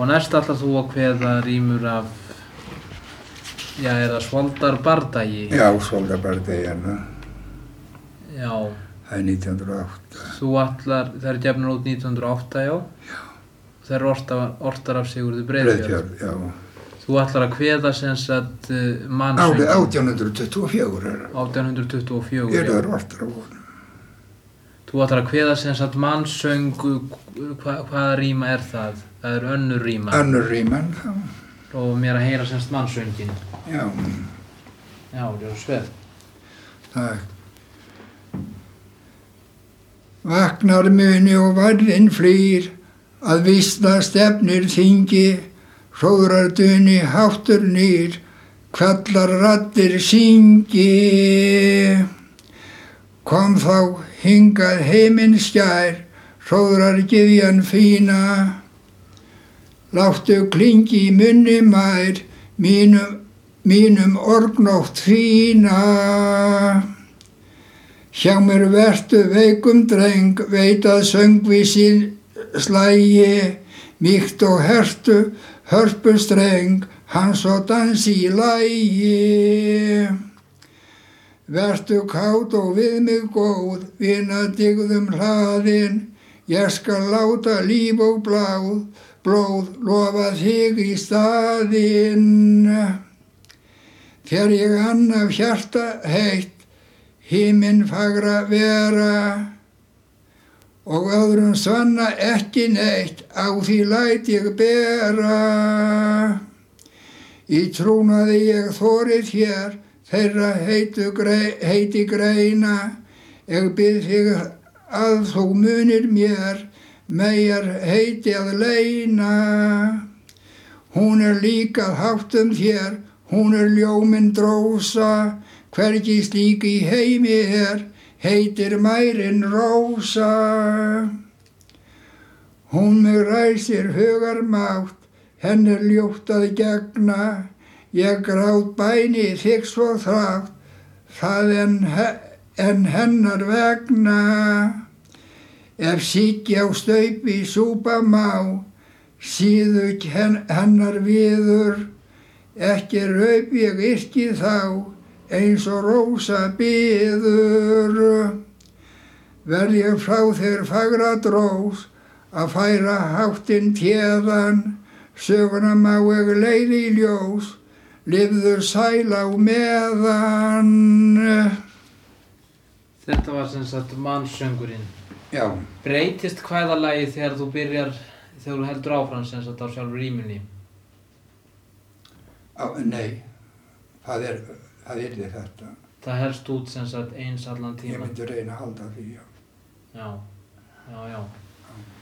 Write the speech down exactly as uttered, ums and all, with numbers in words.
Og næst ætlar þú að kveða rímur af, já, er það Svolarbardagi? Já, Svolarbardagi hérna. Já. Það er nítján hundruð og átta. Þú ætlar, það er gefnar út nítján hundruð og átta, já? Já. Það eru ortar, ortar af Sigurði Breiðfjörð. Breiðfjörð, já. Þú ætlar að kveða sem sagt uh, mannsöngin. Árið átján hundruð tuttugu og fjögur er það. átján hundruð tuttugu og fjögur, Ég er það ortar af honum. Þú ætlar að kveða sem sagt mannsöng, hva, hvaða ríma er það? Það er önnur ríma. Önnur ríman, þá. Og mér að heyra sem sagt mannsöngin. Já. Já, það er sveð. Takk. Vaknar muni og varðinn flýr, að vísna stefnir þingi, hróðrar duni háttur nýr, kvallar raddir syngi. Kom þá hingað heiminn skær, hróðrar gyðjan fína, láttu klingi í munni mær, mínum, mínum orgnótt fína. Hjá mér vertu veikum dreng, veit að söngvísin slægi, mýkt og hertu, hörpustreng, hans og dansi í lagi. Vertu kát og við mig góð, vina digðum hlaðin, ég skal láta líf og bláð, blóð lofa þig í staðinn. Þegar ég ann af hjarta heitt, himinn fagra vera, og öðrum svanna ekki neitt, á því læt ég bera. Í trúnaði ég þórið hér, þeirra heitu grei, heiti greina, ég bið þig að þú munir mér, megar heiti að leyna. Hún er líka háttum þér, hún er ljóminn drósa, hvergi slík í heimi er, heitir mærin Rósa. Hún mig ræsir hugar mátt, henn er ljótt að gegna, ég grát bæni þig svo þrátt, það en, en hennar vegna. Ef síki á staupi súpa má, síðu hennar viður, ekki raup ég yrki þá, eins og Rósa biður. Verð ég frá þér fagra drós, að færa háttinn téðan, söguna má ég leið í ljós, lifðu sæl á meðan. Þetta var sem sagt mannsöngurinn. Já. Breytist kvæðalagið þegar þú byrjar, þegar þú heldur áfram sem sagt á sjálfur rímunni? Á, nei, það er, það yrði þetta. Það helst út sem sagt eins allan tíma? Ég myndi reyna að halda því, já. Já, já, já. já.